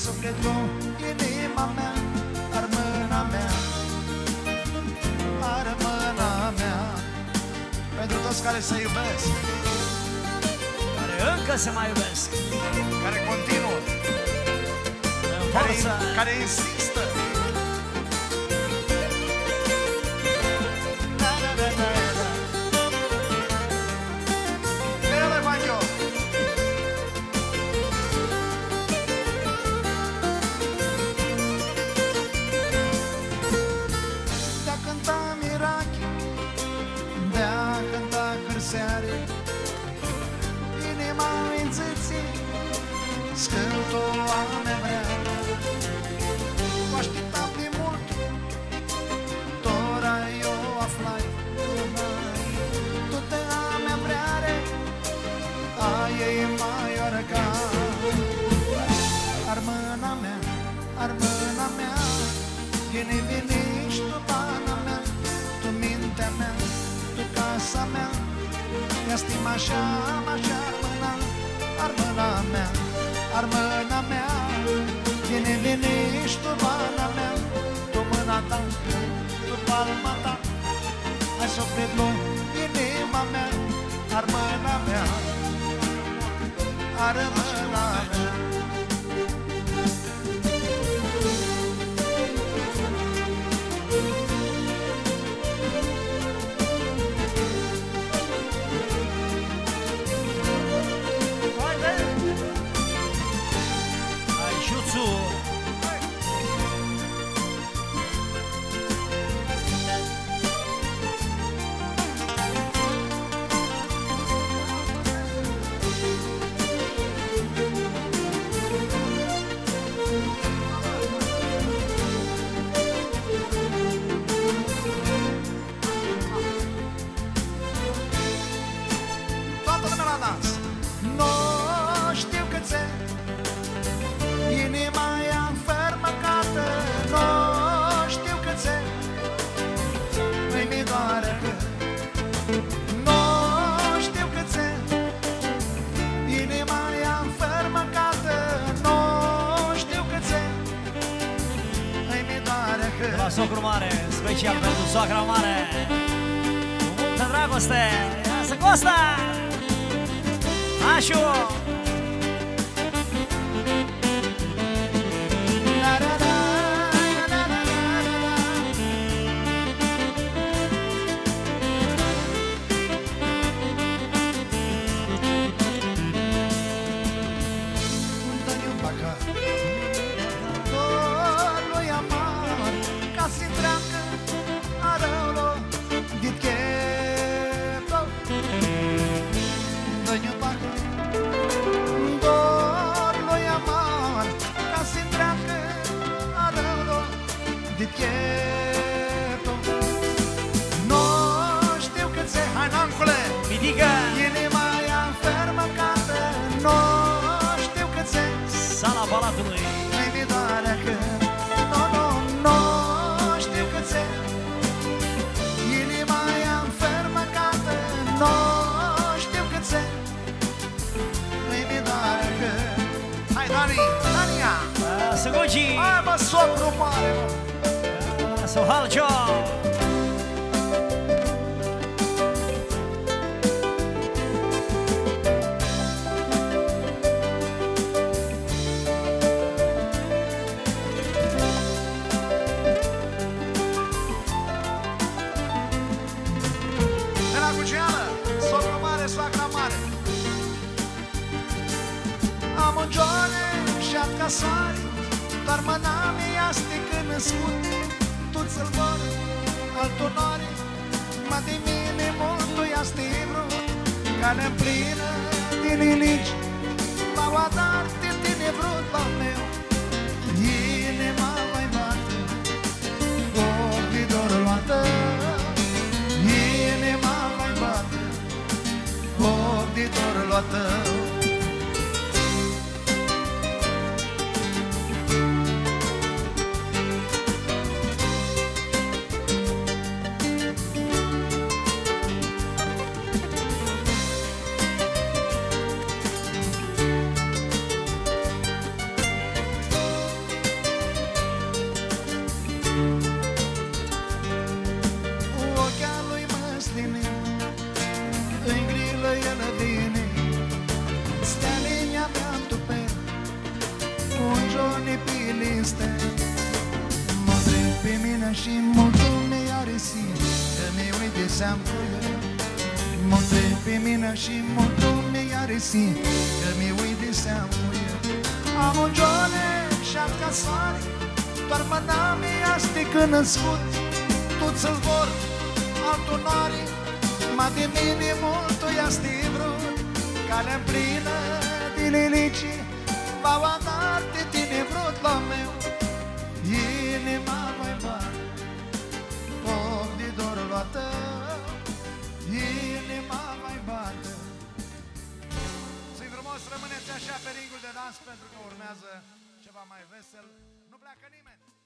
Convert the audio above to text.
sufletul, inima mea, ar mâna mea, ar mâna mea. Pentru toți care se iubesc, care încă se mai iubesc, care continuă, care insistă. De-a cânta Mirachi, de-a cânta Hârseare, inima înțâții, scântul a mea vrea. O așteptam de mult, tora eu aflai, tu te-a mea vreare, aia e mai orăca. Ar mâna mea, ar mâna mea, vine, vine-și tu pana mea, tu mintea mea, tu casa mea, ia stima așa, așa mâna, ar mâna mea, ar mâna mea, vine, vine-și tu pana mea, tu mâna ta, tu palma ta, ai sufletul, inima mea, ar mâna mea, ar mâna mea. La socru mare, special pentru soacra mare, cu multă dragoste, ia să Costa! Așu! Sala Palatului. Mi doare că nu știu cât se, inima e înfermecată, nu știu cât se, mi doare că. Hai Dani, Dania! Să Gucci! Hai mă, socru mare, mă! Să Halcio! Sari, doar mâna mea stică născut, tu ți-l vor, altul nori, mă de mine multul ia vrut, ca neplină din ilici, la oadar de tine vrut la meu, inima mai bate, foc de dor luată, inima mai bate, foc de dor luată. bani pe listă. Mă întreb pe mine și multul mi-are sim, că mi uite seam cu el. Mă întreb pe mine și multul mi-are sim, că mi uite seam cu el. Am o gione și-am casare, doar mâna mea stică născut. Tu-ți-l vor, altul n-are, ma de mine multul i-a vrut. Calea-n plină de lilici, v-au dat de tine vrut la meu. Inima mai bate, foc de dor la tău. Inima mai bate. Să-i frumos, rămâneți așa pe ringul de dans, pentru că urmează ceva mai vesel. Nu pleacă nimeni.